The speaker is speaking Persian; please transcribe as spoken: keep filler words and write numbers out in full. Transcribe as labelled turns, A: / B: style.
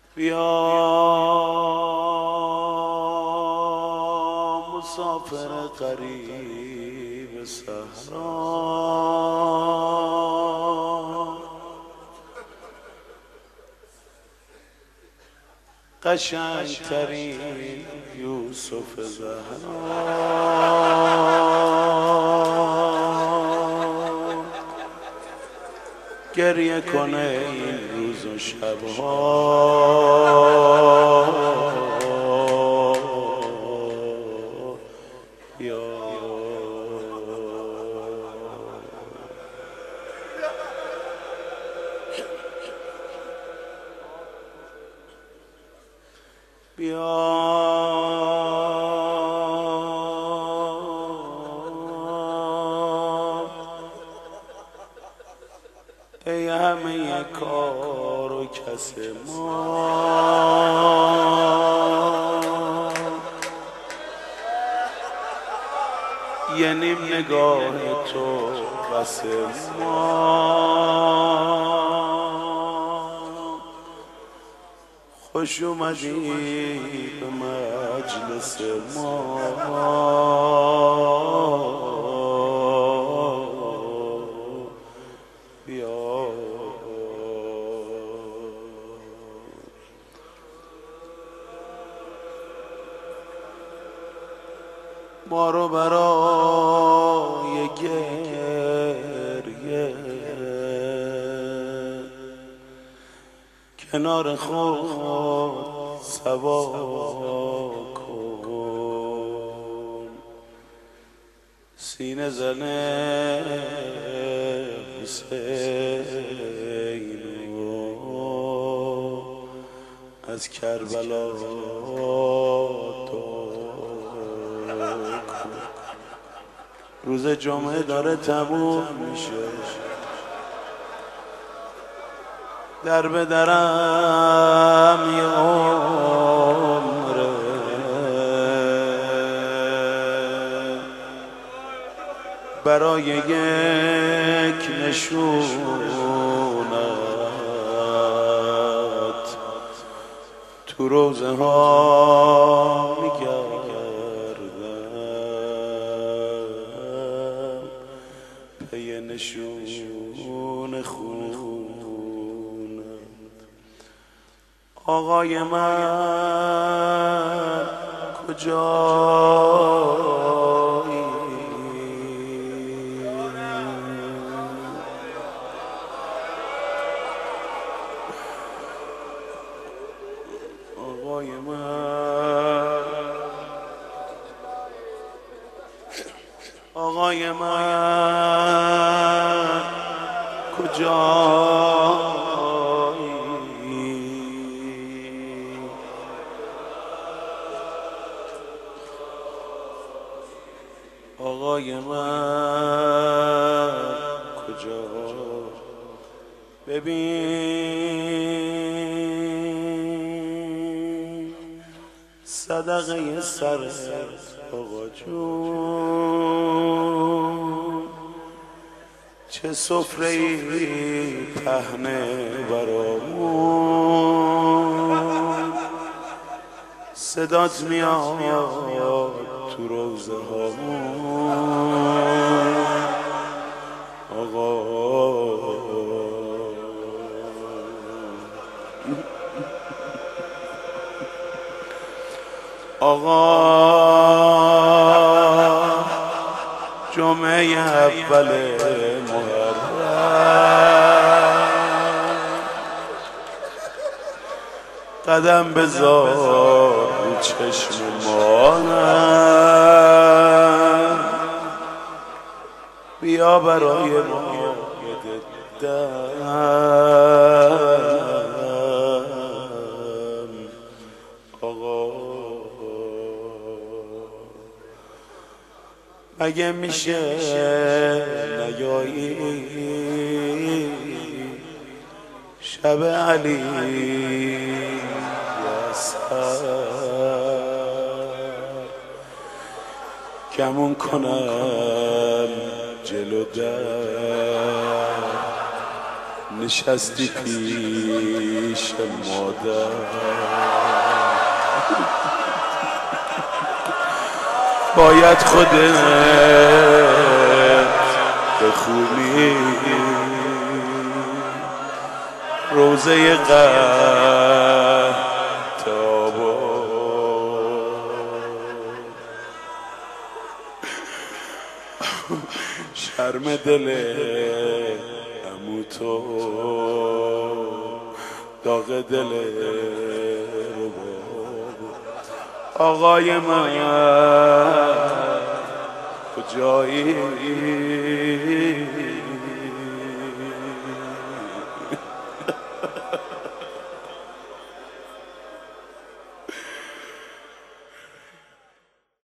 A: بیا مسافر غریب صحرا، قشنگترین یوسف زهرا، گریه کنه این روز و شبها. یا بیا ای همه کار و کس ما، یه نیم نگاه تو بس ما. خوش اومدی به مجلس ما، بیا ما رو برای گریه کنار خود سوا کن. سینه زنه حسینو از کربلا دو کن. روز جمعه داره تموم میشه، در به درم یه عمره، برای یک نشونت تو روزه ها میگردم، پی نشون خون. آقای من کجایی؟ آقای من، آقای من کجایی؟ آقای من کجا؟ ببین صدقه سر آقا جون، چه سفره‌ای پهنه برامون. صدات میاد تو روزه هامون آقا. آقا جمعه اول محرم قدم بذار رو چشم مانم، بیا برای ما دم آقا. مگه میشه نیایی شب علی کمون کنم جلو در نشستی پیش مادر باید خودت بخونی روزه قهتابا شرم دل عمو تو داغ دل آقای من کجایی